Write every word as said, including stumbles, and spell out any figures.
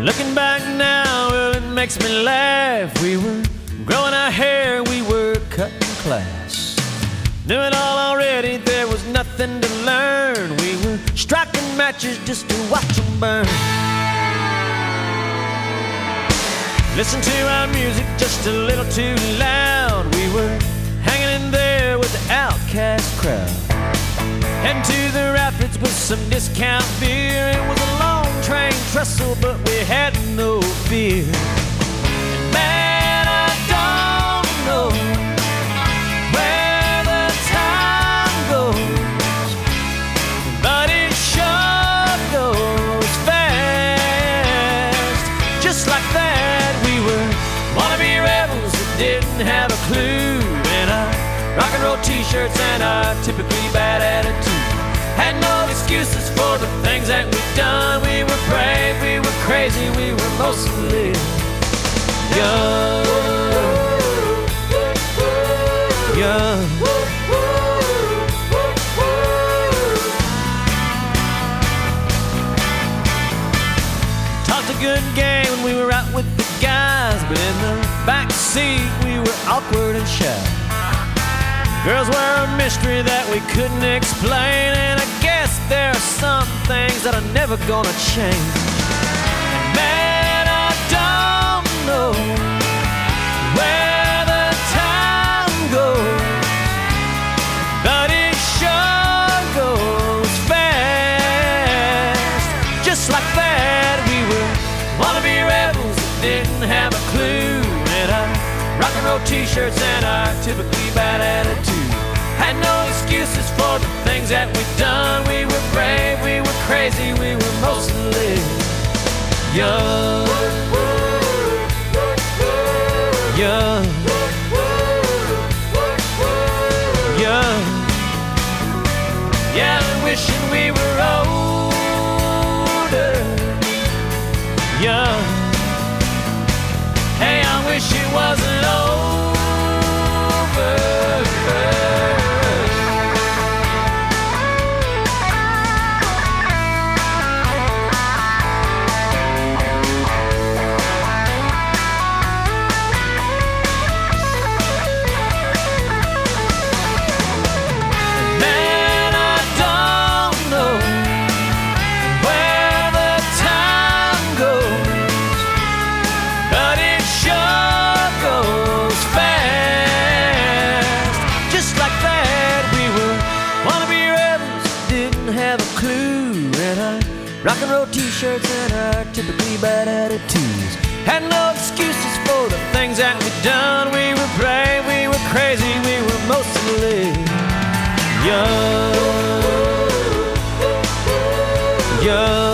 Looking back now, well, it makes me laugh. We were growing our hair, we were cutting class. Knew it all already, there was nothing to learn. We were striking matches just to watch them burn. Listen to our music just a little too loud. We were hanging in there with the outcast crowd. Heading to the rapids with some discount beer. It was a long train trestle, but we had no fear. And man, I don't know where the time goes, but it sure goes fast. Just like that, we were wannabe rebels that didn't have a clue. And our rock and roll t-shirts and our typically bad attitude had no excuses for the things that we've done. We were brave, we were crazy, we were mostly young. Young. Talked a good game when we were out with the guys, but in the back seat we were awkward and shy. Girls were a mystery that we couldn't explain, and I guess there are some things that are never gonna change. And man, I don't know where the time goes, but it sure goes fast. Just like that, we were wannabe rebels that didn't have a clue. And our rock and roll t-shirts and our typically bad attitude had no excuses for the things that we've done. We were brave, we were crazy, we were mostly young. Young. Young. Yeah, wishing we were older. Young. Hey, I wish it wasn't over. Rock and roll t-shirts and our typically bad attitudes had no excuses for the things that we'd done. We were brave, we were crazy, we were mostly young. Young.